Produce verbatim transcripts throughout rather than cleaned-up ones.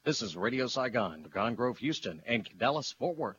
This is Radio Saigon, Pecan Grove, Houston, and Dallas, Fort Worth.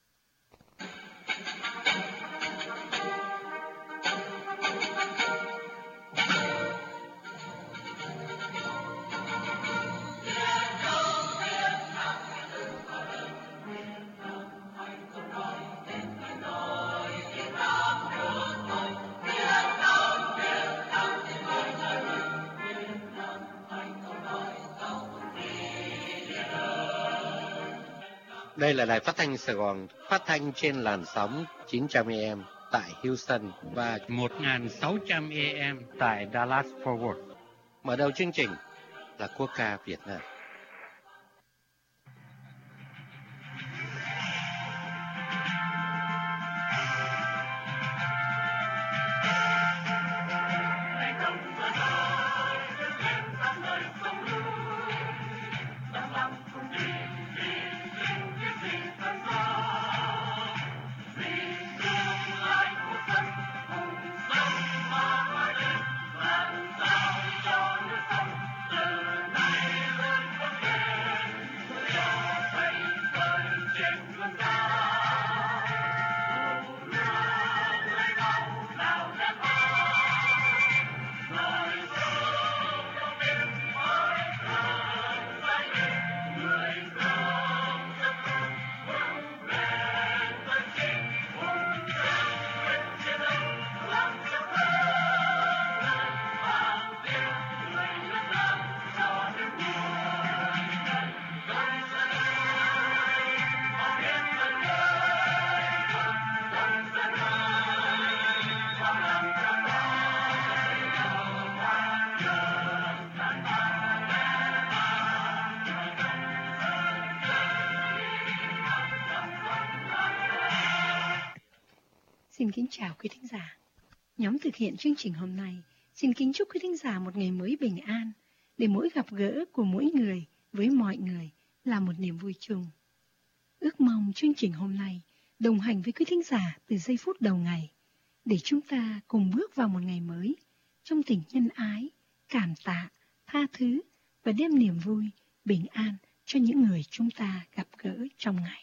Đây là đài phát thanh Sài Gòn, phát thanh trên làn sóng chín trăm A M tại Houston và một nghìn sáu trăm A M tại Dallas Fort Worth. Mở đầu chương trình là quốc ca Việt Nam. Xin kính chào quý thính giả. Nhóm thực hiện chương trình hôm nay xin kính chúc quý thính giả một ngày mới bình an, để mỗi gặp gỡ của mỗi người với mọi người là một niềm vui chung. Ước mong chương trình hôm nay đồng hành với quý thính giả từ giây phút đầu ngày, để chúng ta cùng bước vào một ngày mới trong tình nhân ái, cảm tạ, tha thứ và đem niềm vui, bình an cho những người chúng ta gặp gỡ trong ngày.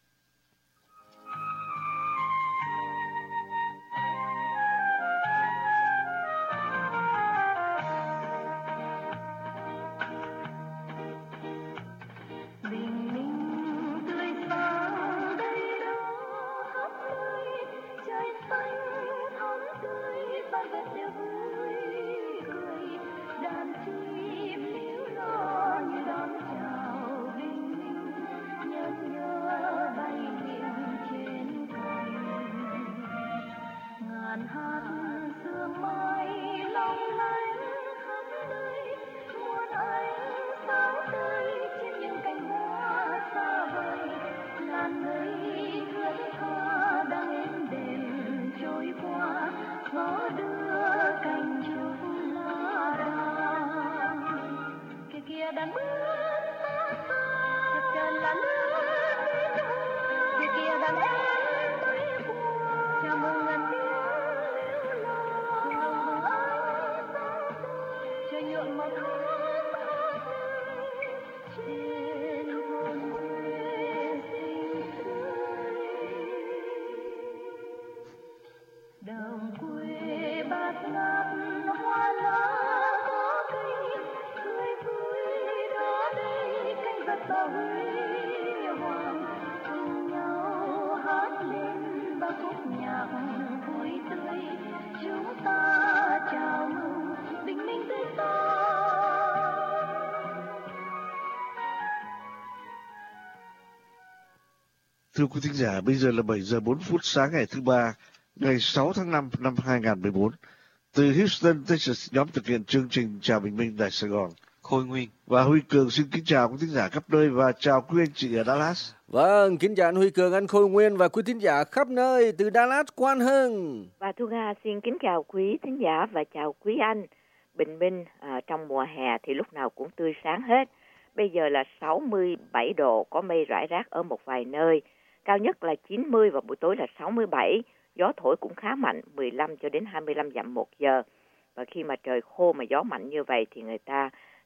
Thưa quý thính giả, bây giờ là bảy giờ bốn phút sáng ngày thứ ba, ngày sáu tháng năm năm hai nghìn không trăm mười bốn. Từ Houston, Texas, nhóm thực hiện chương trình Chào Bình Minh tại Sài Gòn, Khôi Nguyên và Huy Cường xin kính chào quý thính giả khắp nơi và chào quý anh chị ở Dallas. Vâng, kính chào anh Huy Cường, anh Khôi Nguyên và quý thính giả khắp nơi từ Dallas, Quan Hưng. Và Thu Nga xin kính chào quý thính giả và chào quý anh. Bình minh à, trong mùa hè thì lúc nào cũng tươi sáng hết. Bây giờ là sáu mươi bảy độ, có mây rải rác ở một vài nơi. Cao nhất là chín mươi và buổi tối là sáu mươi bảy. Gió thổi cũng khá mạnh, mười lăm cho đến hai mươi lăm dặm một giờ. Và khi mà trời khô mà gió mạnh như vậy thì người ta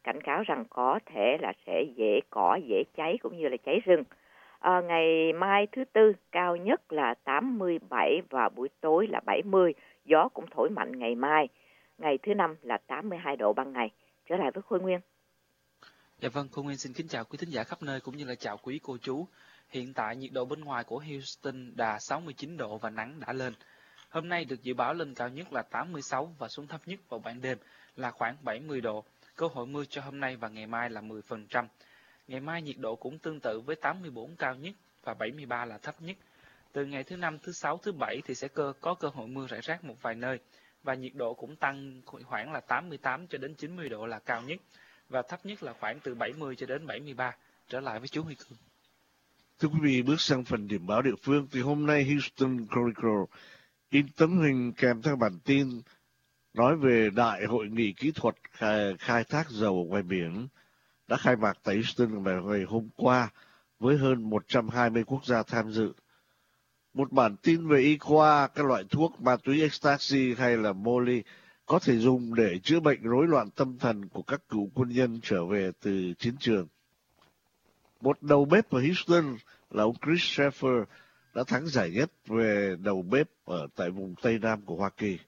cảnh cáo rằng có thể là sẽ dễ cỏ, dễ cháy cũng như là cháy rừng. À, ngày mai thứ Tư cao nhất là tám mươi bảy và buổi tối là bảy mươi, gió cũng thổi mạnh ngày mai. Ngày thứ Năm là tám mươi hai độ ban ngày. Trở lại với Khôi Nguyên. Dạ vâng, Khôi Nguyên xin kính chào quý thính giả khắp nơi cũng như là chào quý cô chú. Hiện tại nhiệt độ bên ngoài của Houston đạt sáu mươi chín độ và nắng đã lên. Hôm nay được dự báo lên cao nhất là tám mươi sáu và xuống thấp nhất vào ban đêm là khoảng bảy mươi độ. Cơ hội mưa cho hôm nay và ngày mai là mười phần trăm. Ngày mai nhiệt độ cũng tương tự với tám mươi bốn cao nhất và bảy mươi ba là thấp nhất. Từ ngày thứ Năm, thứ Sáu, thứ Bảy thì sẽ cơ, có cơ hội mưa rải rác một vài nơi. Và nhiệt độ cũng tăng khoảng là tám mươi tám cho đến chín mươi độ là cao nhất. Và thấp nhất là khoảng từ bảy mươi cho đến bảy mươi ba. Trở lại với chú Huy Cương. Thưa quý vị, bước sang phần điểm báo địa phương thì hôm nay Houston Chronicle in tấm hình kèm theo bản tin nói về đại hội nghị kỹ thuật khai, khai thác dầu ngoài biển đã khai mạc tại Houston vào ngày hôm qua với hơn một trăm hai mươi quốc gia tham dự. Một bản tin về y khoa, các loại thuốc ma túy ecstasy hay là Molly có thể dùng để chữa bệnh rối loạn tâm thần của các cựu quân nhân trở về từ chiến trường. Một đầu bếp ở Houston là ông Chris Sheffer đã thắng giải nhất về đầu bếp ở tại vùng Tây Nam của Hoa Kỳ.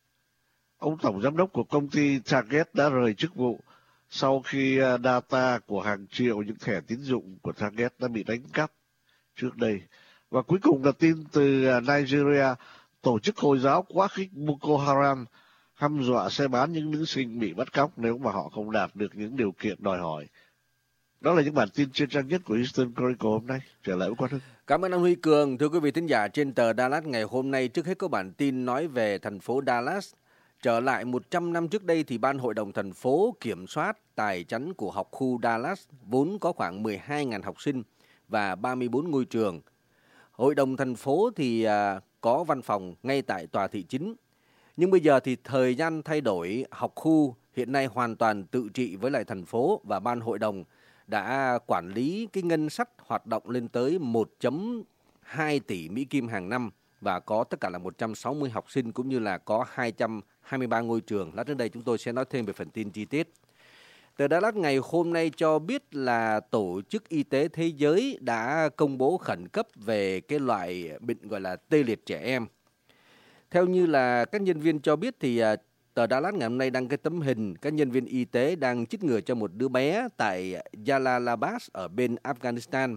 Ông tổng giám đốc của công ty Target đã rời chức vụ sau khi data của hàng triệu những thẻ tín dụng của Target đã bị đánh cắp trước đây. Và cuối cùng là tin từ Nigeria, tổ chức Hồi giáo quá khích Boko Haram hăm dọa sẽ bán những nữ sinh bị bắt cóc nếu mà họ không đạt được những điều kiện đòi hỏi. Đó là những bản tin trên trang nhất của Houston Chronicle hôm nay. Trở lại với Quang Hưng. Cảm ơn anh Huy Cường. Thưa quý vị thính giả, trên tờ Dallas ngày hôm nay, trước hết có bản tin nói về thành phố Dallas. Trở lại một trăm năm trước đây thì Ban Hội đồng thành phố kiểm soát tài chánh của học khu Dallas vốn có khoảng mười hai nghìn học sinh và ba mươi bốn ngôi trường. Hội đồng thành phố thì à, có văn phòng ngay tại tòa thị chính. Nhưng bây giờ thì thời gian thay đổi, học khu hiện nay hoàn toàn tự trị với lại thành phố và Ban Hội đồng đã quản lý cái ngân sách hoạt động lên tới một phẩy hai tỷ Mỹ Kim hàng năm và có tất cả là một trăm sáu mươi học sinh cũng như là có hai trăm hai mươi ba ngôi trường. Lát đến đây chúng tôi sẽ nói thêm về phần tin chi tiết. Tờ Dallas ngày hôm nay cho biết là Tổ chức Y tế Thế giới đã công bố khẩn cấp về cái loại bệnh gọi là tê liệt trẻ em. Theo như là các nhân viên cho biết thì tờ Dallas ngày hôm nay đăng cái tấm hình các nhân viên y tế đang chích ngừa cho một đứa bé tại Jalalabad ở bên Afghanistan.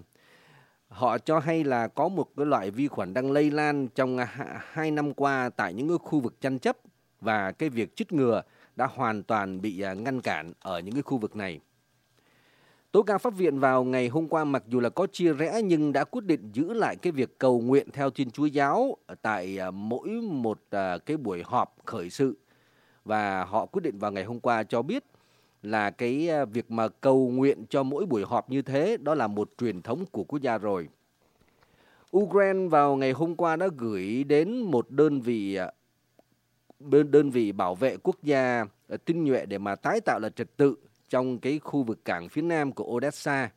Họ cho hay là có một cái loại vi khuẩn đang lây lan trong hai năm qua tại những khu vực tranh chấp và cái việc chích ngừa đã hoàn toàn bị ngăn cản ở những cái khu vực này. Tối cao pháp viện vào ngày hôm qua mặc dù là có chia rẽ nhưng đã quyết định giữ lại cái việc cầu nguyện theo Thiên Chúa giáo tại mỗi một cái buổi họp khởi sự. Và họ quyết định vào ngày hôm qua cho biết là cái việc mà cầu nguyện cho mỗi buổi họp như thế đó là một truyền thống của quốc gia rồi. Ukraine vào ngày hôm qua đã gửi đến một đơn vị đơn vị bảo vệ quốc gia tinh nhuệ để mà tái tạo lại trật tự trong cái khu vực cảng phía nam của Odessa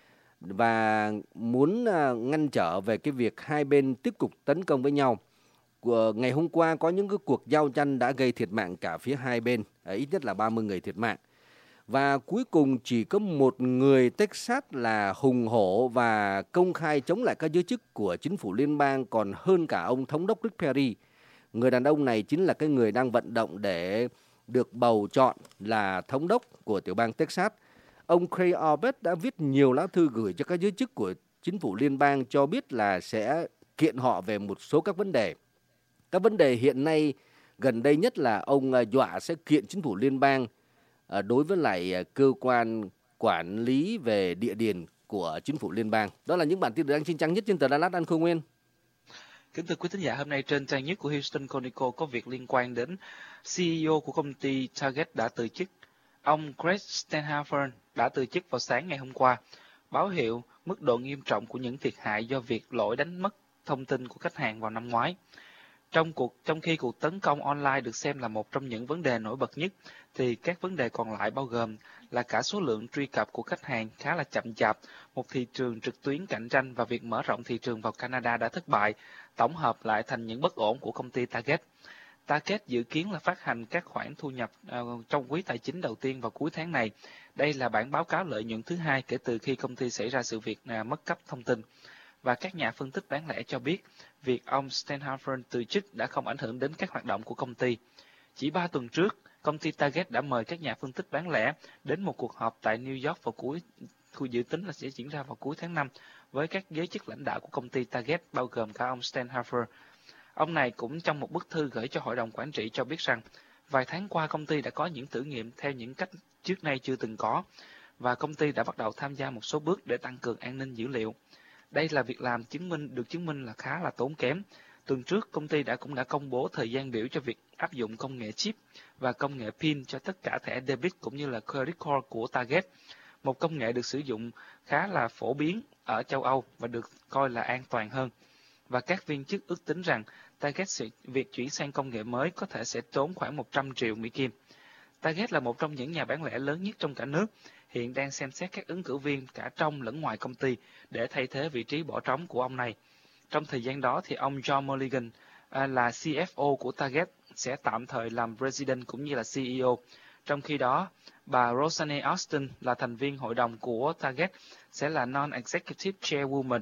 và muốn ngăn trở về cái việc hai bên tiếp tục tấn công với nhau. Ngày hôm qua có những cái cuộc giao tranh đã gây thiệt mạng cả phía hai bên, ít nhất là ba mươi người thiệt mạng. Và cuối cùng chỉ có một người Texas là hùng hổ và công khai chống lại các giới chức của chính phủ liên bang còn hơn cả ông thống đốc Rick Perry. Người đàn ông này chính là cái người đang vận động để được bầu chọn là thống đốc của tiểu bang Texas. Ông Craig Abbott đã viết nhiều lá thư gửi cho các giới chức của chính phủ liên bang cho biết là sẽ kiện họ về một số các vấn đề. Các vấn đề hiện nay gần đây nhất là ông dọa sẽ kiện chính phủ liên bang đối với lại cơ quan quản lý về địa điền của chính phủ liên bang. Đó là những bản tin được đăng trên trang nhất trên tờ Dallas, anh Khôi Nguyên. Kính thưa quý thính giả, hôm nay trên trang nhất của Houston Chronicle có việc liên quan đến xê e ô của công ty Target đã từ chức. Ông Greg Stenhofer đã từ chức vào sáng ngày hôm qua, báo hiệu mức độ nghiêm trọng của những thiệt hại do việc lỗi đánh mất thông tin của khách hàng vào năm ngoái. Trong cuộc trong khi cuộc tấn công online được xem là một trong những vấn đề nổi bật nhất, thì các vấn đề còn lại bao gồm là cả số lượng truy cập của khách hàng khá là chậm chạp, một thị trường trực tuyến cạnh tranh và việc mở rộng thị trường vào Canada đã thất bại, tổng hợp lại thành những bất ổn của công ty Target. Target dự kiến là phát hành các khoản thu nhập uh, trong quý tài chính đầu tiên vào cuối tháng này, Đây là bản báo cáo lợi nhuận thứ hai kể từ khi công ty xảy ra sự việc là mất cắp thông tin. Và các nhà phân tích bán lẻ cho biết, việc ông Steinhofer từ chức đã không ảnh hưởng đến các hoạt động của công ty. Chỉ ba tuần trước, công ty Target đã mời các nhà phân tích bán lẻ đến một cuộc họp tại New York vào cuối, dự tính là sẽ diễn ra vào cuối tháng năm, với các giới chức lãnh đạo của công ty Target, bao gồm cả ông Steinhofer. Ông này cũng trong một bức thư gửi cho hội đồng quản trị cho biết rằng, vài tháng qua công ty đã có những thử nghiệm theo những cách trước nay chưa từng có, và công ty đã bắt đầu tham gia một số bước để tăng cường an ninh dữ liệu. Đây là việc làm chứng minh được chứng minh là khá là tốn kém. Tuần trước, công ty đã cũng đã công bố thời gian biểu cho việc áp dụng công nghệ chip và công nghệ pin cho tất cả thẻ debit cũng như là credit card của Target, một công nghệ được sử dụng khá là phổ biến ở châu Âu và được coi là an toàn hơn. Và các viên chức ước tính rằng Target sẽ, việc chuyển sang công nghệ mới có thể sẽ tốn khoảng một trăm triệu Mỹ Kim. Target là một trong những nhà bán lẻ lớn nhất trong cả nước, hiện đang xem xét các ứng cử viên cả trong lẫn ngoài công ty để thay thế vị trí bỏ trống của ông này. Trong thời gian đó thì ông John Mulligan à, là xê ép ô của Target sẽ tạm thời làm President cũng như là xê e ô. Trong khi đó, bà Rosanne Austin là thành viên hội đồng của Target sẽ là Non-Executive Chairwoman.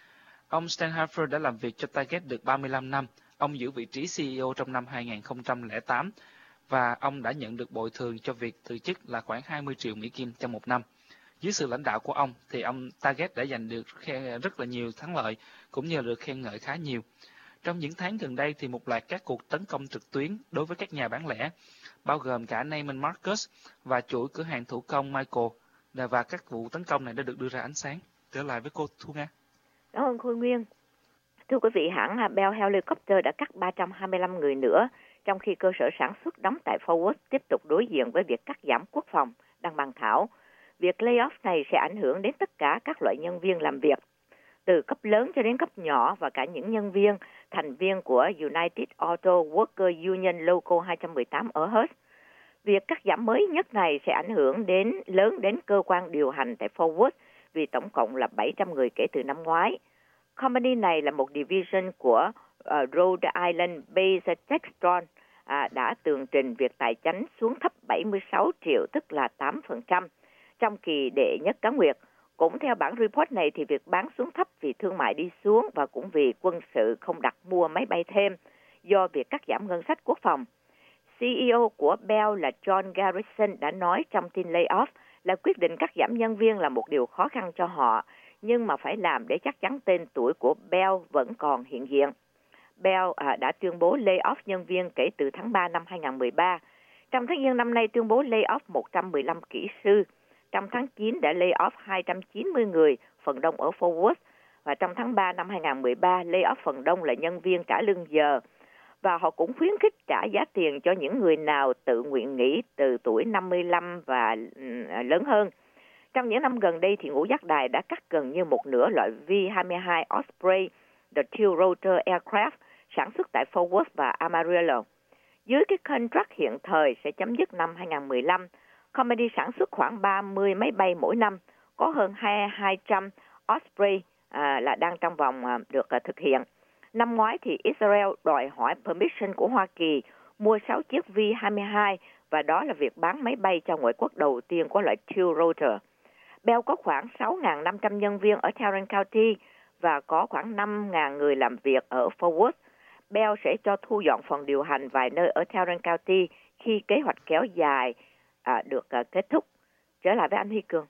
Ông Steinhofer đã làm việc cho Target được ba mươi lăm năm. Ông giữ vị trí xê e ô trong năm hai nghìn không trăm lẻ tám và ông đã nhận được bồi thường cho việc từ chức là khoảng hai mươi triệu Mỹ Kim trong một năm. Dưới sự lãnh đạo của ông thì ông Target đã giành được rất là nhiều thắng lợi cũng như được khen ngợi khá nhiều. Trong những tháng gần đây thì một loạt các cuộc tấn công trực tuyến đối với các nhà bán lẻ, bao gồm cả Neiman Marcus và chuỗi cửa hàng thủ công Michael, và các vụ tấn công này đã được đưa ra ánh sáng. Trở lại với cô Thu Nga. Cảm ơn Khôi Nguyên. Thưa quý vị, hãng Bell Helicopter đã cắt ba trăm hai mươi lăm người nữa, trong khi cơ sở sản xuất đóng tại Fort Worth tiếp tục đối diện với việc cắt giảm quốc phòng đang bàn thảo. Việc layoff này sẽ ảnh hưởng đến tất cả các loại nhân viên làm việc, từ cấp lớn cho đến cấp nhỏ và cả những nhân viên thành viên của United Auto Worker Union Local hai một tám ở Hearst. Việc cắt giảm mới nhất này sẽ ảnh hưởng đến lớn đến cơ quan điều hành tại Fort Worth vì tổng cộng là bảy trăm người kể từ năm ngoái. Company này là một division của uh, Rhode Island-based Textron uh, đã tường trình việc tài chánh xuống thấp bảy mươi sáu triệu, tức là tám phần trăm, trong kỳ đệ nhất cá nguyệt. Cũng theo bản report này thì việc bán xuống thấp vì thương mại đi xuống và cũng vì quân sự không đặt mua máy bay thêm do việc cắt giảm ngân sách quốc phòng. xê e ô của Bell là John Garrison đã nói trong tin layoff là quyết định cắt giảm nhân viên là một điều khó khăn cho họ, nhưng mà phải làm để chắc chắn tên tuổi của Bell vẫn còn hiện diện. Bell à, đã tuyên bố layoff nhân viên kể từ tháng ba năm hai nghìn không trăm mười ba. Trong tháng Giêng năm nay tuyên bố layoff một trăm mười lăm kỹ sư. Trong tháng chín đã layoff hai trăm chín mươi người, phần đông ở Fort Worth. Và trong tháng ba năm hai nghìn không trăm mười ba, layoff phần đông là nhân viên trả lương giờ. Và họ cũng khuyến khích trả giá tiền cho những người nào tự nguyện nghỉ từ tuổi năm mươi lăm và lớn hơn. Trong những năm gần đây thì ngũ giác đài đã cắt gần như một nửa loại V hai mươi hai Osprey, The Two Rotor Aircraft sản xuất tại Fort Worth và Amarillo. Dưới cái contract hiện thời sẽ chấm dứt năm hai nghìn không trăm mười lăm, company sản xuất khoảng ba mươi máy bay mỗi năm, có hơn hai trăm Osprey à, là đang trong vòng à, được à, thực hiện. Năm ngoái thì Israel đòi hỏi permission của Hoa Kỳ mua sáu chiếc V hai mươi hai và đó là việc bán máy bay cho ngoại quốc đầu tiên của loại Two Rotor. Bell có khoảng sáu nghìn năm trăm nhân viên ở Tarrant County và có khoảng năm nghìn người làm việc ở Fort Worth. Bell sẽ cho thu dọn phòng điều hành vài nơi ở Tarrant County khi kế hoạch kéo dài à, được à, kết thúc. Trở lại với anh Huy Cường.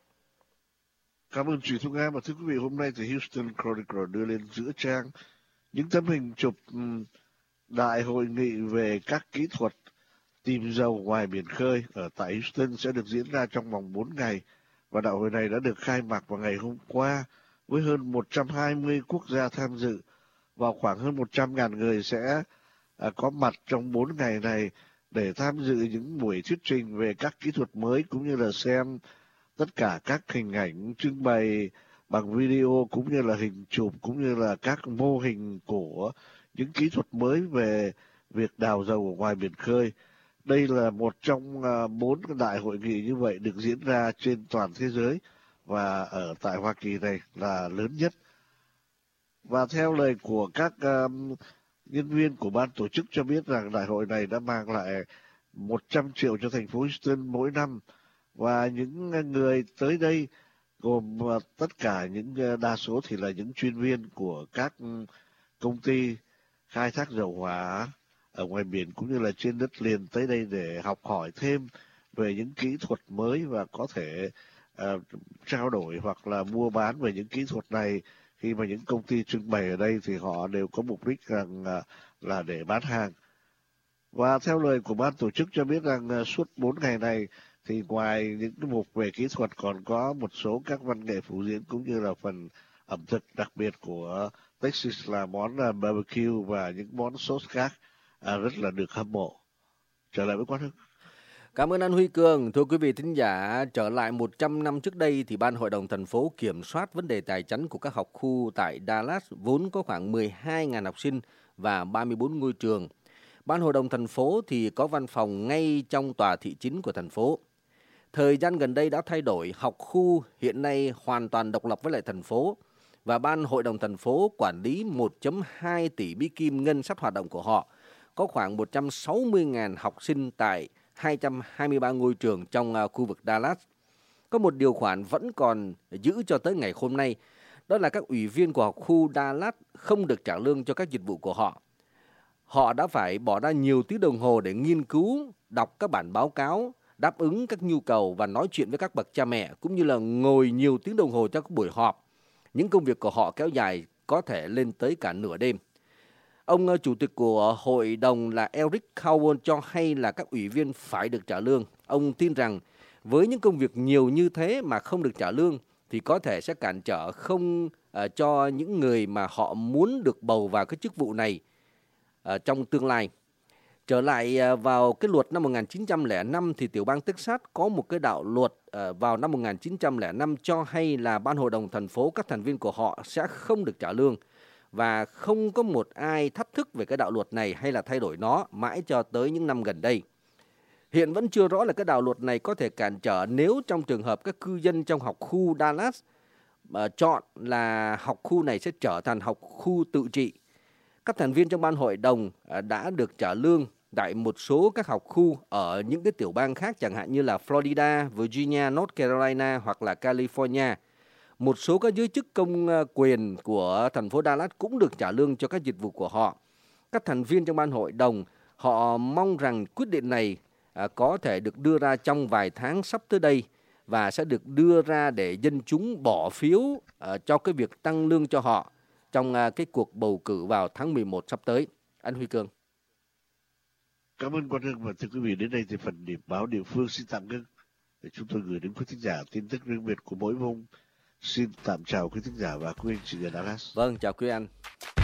Cảm ơn chị Thu Nga. Và thưa quý vị, hôm nay thì Houston Chronicle đưa lên giữa trang những tấm hình chụp đại hội nghị về các kỹ thuật tìm dầu ngoài biển khơi ở tại Houston sẽ được diễn ra trong vòng bốn ngày. Và đại hội này đã được khai mạc vào ngày hôm qua với hơn một trăm hai mươi quốc gia tham dự và khoảng hơn một trăm nghìn người sẽ à, có mặt trong bốn ngày này để tham dự những buổi thuyết trình về các kỹ thuật mới cũng như là xem tất cả các hình ảnh trưng bày bằng video cũng như là hình chụp cũng như là các mô hình của những kỹ thuật mới về việc đào dầu ở ngoài biển khơi. Đây là một trong bốn đại hội nghị như vậy được diễn ra trên toàn thế giới và ở tại Hoa Kỳ này là lớn nhất. Và theo lời của các um, nhân viên của ban tổ chức cho biết rằng đại hội này đã mang lại một trăm triệu cho thành phố Houston mỗi năm Và những người tới đây gồm tất cả những đa số thì là những chuyên viên của các công ty khai thác dầu hỏa ở ngoài biển cũng như là trên đất liền tới đây để học hỏi thêm về những kỹ thuật mới và có thể uh, trao đổi hoặc là mua bán về những kỹ thuật này. Khi mà những công ty trưng bày ở đây thì họ đều có mục đích rằng uh, là để bán hàng. Và theo lời của ban tổ chức cho biết rằng uh, suốt bốn ngày này thì ngoài những cái mục về kỹ thuật còn có một số các văn nghệ phổ diễn cũng như là phần ẩm thực đặc biệt của Texas là món uh, barbecue và những món sốt khác uh, rất là được hâm mộ. Trở lại với Quán Hưng. Cảm ơn anh Huy Cường. Thưa quý vị thính giả, trở lại một trăm năm trước đây thì Ban Hội đồng thành phố kiểm soát vấn đề tài chánh của các học khu tại Dallas vốn có khoảng mười hai nghìn học sinh và ba mươi bốn ngôi trường. Ban Hội đồng thành phố thì có văn phòng ngay trong tòa thị chính của thành phố. Thời gian gần đây đã thay đổi, học khu hiện nay hoàn toàn độc lập với lại thành phố và Ban Hội đồng thành phố quản lý một phẩy hai tỷ Mỹ Kim ngân sách hoạt động của họ. Có khoảng một trăm sáu mươi nghìn học sinh tại hai trăm hai mươi ba ngôi trường trong khu vực Dallas. Có một điều khoản vẫn còn giữ cho tới ngày hôm nay, đó là các ủy viên của học khu Dallas không được trả lương cho các dịch vụ của họ. Họ đã phải bỏ ra nhiều tiếng đồng hồ để nghiên cứu, đọc các bản báo cáo, đáp ứng các nhu cầu và nói chuyện với các bậc cha mẹ, cũng như là ngồi nhiều tiếng đồng hồ cho các buổi họp. Những công việc của họ kéo dài có thể lên tới cả nửa đêm. Ông chủ tịch của hội đồng là Eric Cowan cho hay là các ủy viên phải được trả lương. Ông tin rằng với những công việc nhiều như thế mà không được trả lương thì có thể sẽ cản trở không uh, cho những người mà họ muốn được bầu vào cái chức vụ này uh, trong tương lai. Trở lại uh, vào cái luật năm một nghìn chín trăm lẻ năm thì tiểu bang Texas có một cái đạo luật uh, vào năm một nghìn chín trăm lẻ năm cho hay là Ban Hội đồng thành phố, các thành viên của họ sẽ không được trả lương. Và không có một ai thách thức về cái đạo luật này hay là thay đổi nó mãi cho tới những năm gần đây. Hiện vẫn chưa rõ là cái đạo luật này có thể cản trở nếu trong trường hợp các cư dân trong học khu Dallas uh, chọn là học khu này sẽ trở thành học khu tự trị. Các thành viên trong ban hội đồng uh, đã được trả lương tại một số các học khu ở những cái tiểu bang khác, chẳng hạn như là Florida, Virginia, North Carolina hoặc là California. Một số các giới chức công quyền của thành phố Dallas cũng được trả lương cho các dịch vụ của họ. Các thành viên trong ban hội đồng, họ mong rằng quyết định này à, có thể được đưa ra trong vài tháng sắp tới đây và sẽ được đưa ra để dân chúng bỏ phiếu à, cho cái việc tăng lương cho họ trong à, cái cuộc bầu cử vào tháng mười một sắp tới. Anh Huy Cường. Cảm ơn Quang Hưng và thưa quý vị, đến đây thì phần điểm báo địa phương xin tạm ngưng để chúng tôi gửi đến quý thính giả tin tức riêng biệt của mỗi vùng. Xin tạm chào quý thính giả và quý anh chị ở Dallas. Vâng, chào quý anh.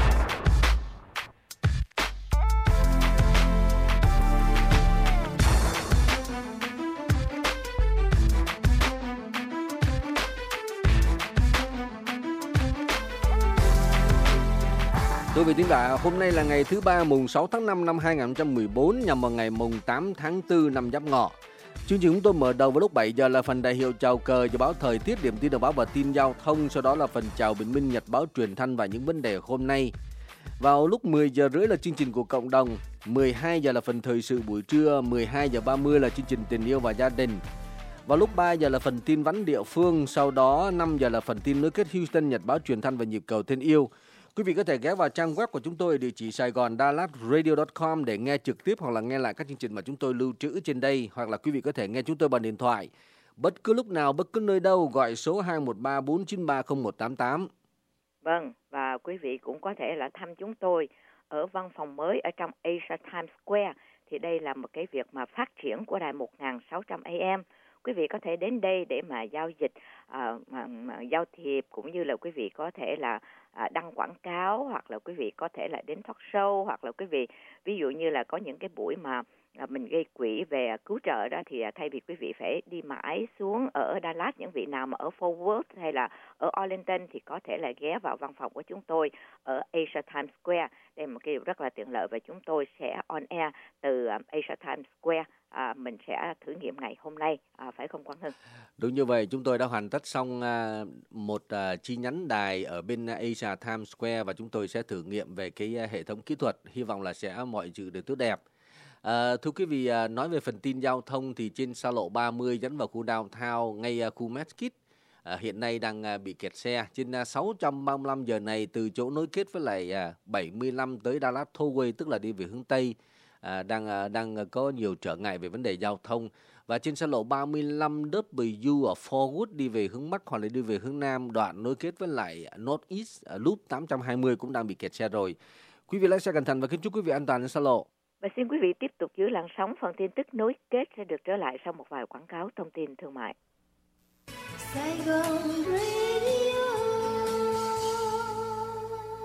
Thưa quý thính giả, hôm nay là ngày thứ ba mùng sáu tháng năm năm hai nghìn không trăm mười bốn, nhằm vào ngày mùng tám tháng tư năm Giáp Ngọ. Chương trình chúng tôi mở đầu vào lúc bảy giờ là phần đại hiệu chào cờ, dự báo thời tiết, điểm tin đầu báo và tin giao thông, sau đó là phần chào bình minh, nhật báo truyền thanh và những vấn đề hôm nay. Vào lúc mười giờ rưỡi là chương trình của cộng đồng, mười hai giờ là phần thời sự buổi trưa, mười hai giờ ba mươi là chương trình tình yêu và gia đình. Vào lúc ba giờ là phần tin vắn địa phương, sau đó năm giờ là phần tin nối kết Houston, nhật báo truyền thanh và nhịp cầu thân yêu. Quý vị có thể ghé vào trang web của chúng tôi ở địa chỉ sài gòn dallas radio chấm com để nghe trực tiếp hoặc là nghe lại các chương trình mà chúng tôi lưu trữ trên đây, hoặc là quý vị có thể nghe chúng tôi bằng điện thoại bất cứ lúc nào, bất cứ nơi đâu, gọi số hai một ba bốn chín ba không một tám tám. Vâng, và quý vị cũng có thể là thăm chúng tôi ở văn phòng mới ở trong Asia Times Square. Thì đây là một cái việc mà phát triển của đài một nghìn sáu trăm A M. Quý vị có thể đến đây để mà giao dịch, uh, mà, mà giao thiệp, cũng như là quý vị có thể là uh, đăng quảng cáo, hoặc là quý vị có thể là đến talk show, hoặc là quý vị ví dụ như là có những cái buổi mà uh, mình gây quỹ về uh, cứu trợ đó, thì uh, thay vì quý vị phải đi mãi xuống ở Dallas, những vị nào mà ở Fort Worth hay là ở Arlington thì có thể là ghé vào văn phòng của chúng tôi ở Asia Times Square. Đây là một cái điều rất là tiện lợi và chúng tôi sẽ on air từ uh, Asia Times Square. À, mình sẽ thử nghiệm ngày hôm nay, à, phải không Quang Hưng? Đúng như vậy, chúng tôi đã hoàn tất xong à, một à, chi nhánh đài ở bên Asia Times Square và chúng tôi sẽ thử nghiệm về cái à, hệ thống kỹ thuật. Hy vọng là sẽ mọi sự đều tốt đẹp. À, thưa quý vị, à, nói về phần tin giao thông thì trên xa lộ ba mươi dẫn vào khu downtown ngay à, khu Mesquite à, hiện nay đang à, bị kẹt xe. Trên à, sáu trăm ba mươi lăm giờ này từ chỗ nối kết với lại à, bảy mươi lăm tới Dallas Tollway, tức là đi về hướng Tây, à, đang à, đang có nhiều trở ngại về vấn đề giao thông. Và trên xa lộ ba mươi lăm W ở Forwood đi về hướng Bắc hoặc là đi về hướng Nam, đoạn nối kết với lại Northeast à, Loop tám trăm hai mươi cũng đang bị kẹt xe rồi. Quý vị lái xe cẩn thận và kính chúc quý vị an toàn trên xa lộ. Và xin quý vị tiếp tục giữ làn sóng, phần tin tức nối kết sẽ được trở lại sau một vài quảng cáo thông tin thương mại. Sài Gòn Radio.